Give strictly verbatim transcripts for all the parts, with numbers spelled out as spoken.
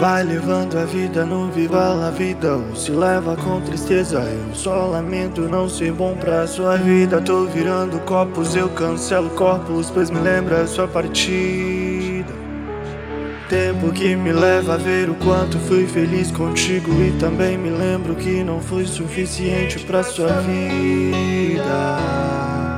Vai levando a vida, não viva a vida, ou se leva com tristeza. Eu só lamento não ser bom pra sua vida. Tô virando copos, eu cancelo corpos, pois me lembra a sua partida. Tempo que me leva a ver o quanto fui feliz contigo, e também me lembro que não foi suficiente pra sua vida.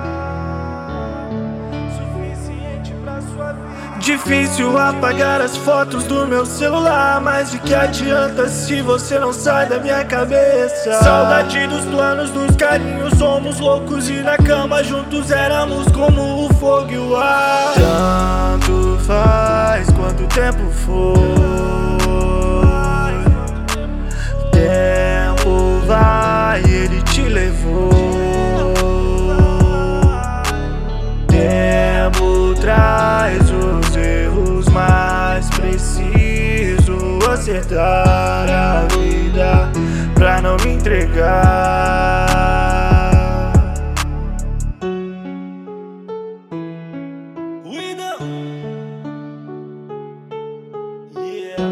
Difícil apagar as fotos do meu celular, mas de que adianta se você não sai da minha cabeça? Saudade dos planos, dos carinhos, somos loucos e na cama juntos éramos como o fogo e o ar. Tanto faz quanto o tempo for, tempo vai, ele te levou. Tempo traz os erros, mas preciso acertar a vida pra não me entregar. Yeah.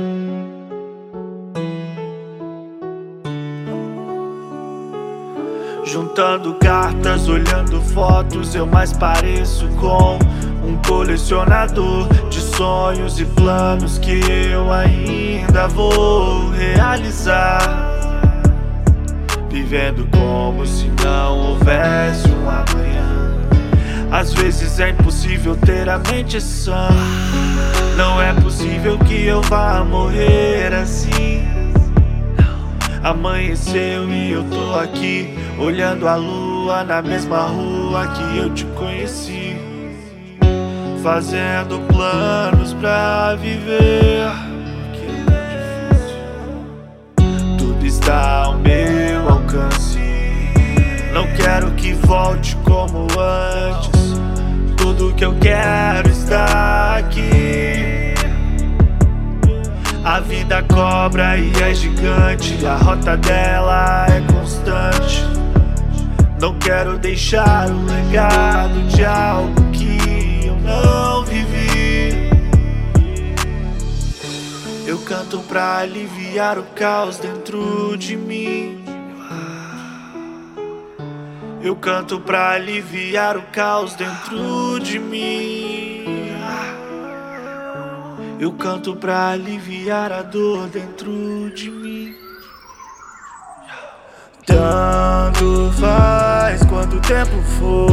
Juntando cartas, olhando fotos, eu mais pareço com um colecionador de sonhos e planos que eu ainda vou realizar, vivendo como se não houvesse um amanhã. Às vezes é impossível ter a mente sã, não é possível que eu vá morrer assim. Amanheceu e eu tô aqui, olhando a lua na mesma rua que eu te conheci, fazendo planos pra viver. Tudo está ao meu alcance, não quero que volte como antes. Tudo que eu quero está aqui. A vida cobra e é gigante, a rota dela é constante. Não quero deixar um legado de algo que eu não vivi. Eu canto pra aliviar o caos dentro de mim. Eu canto pra aliviar o caos dentro de mim. Eu canto pra aliviar a dor dentro de mim. Tanto faz quanto o tempo for,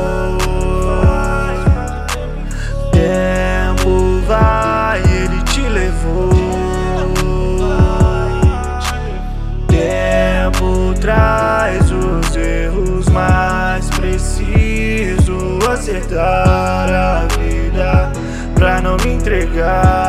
tempo vai, ele te levou. Tempo traz os erros, mas preciso acertar a vida pra não me entregar.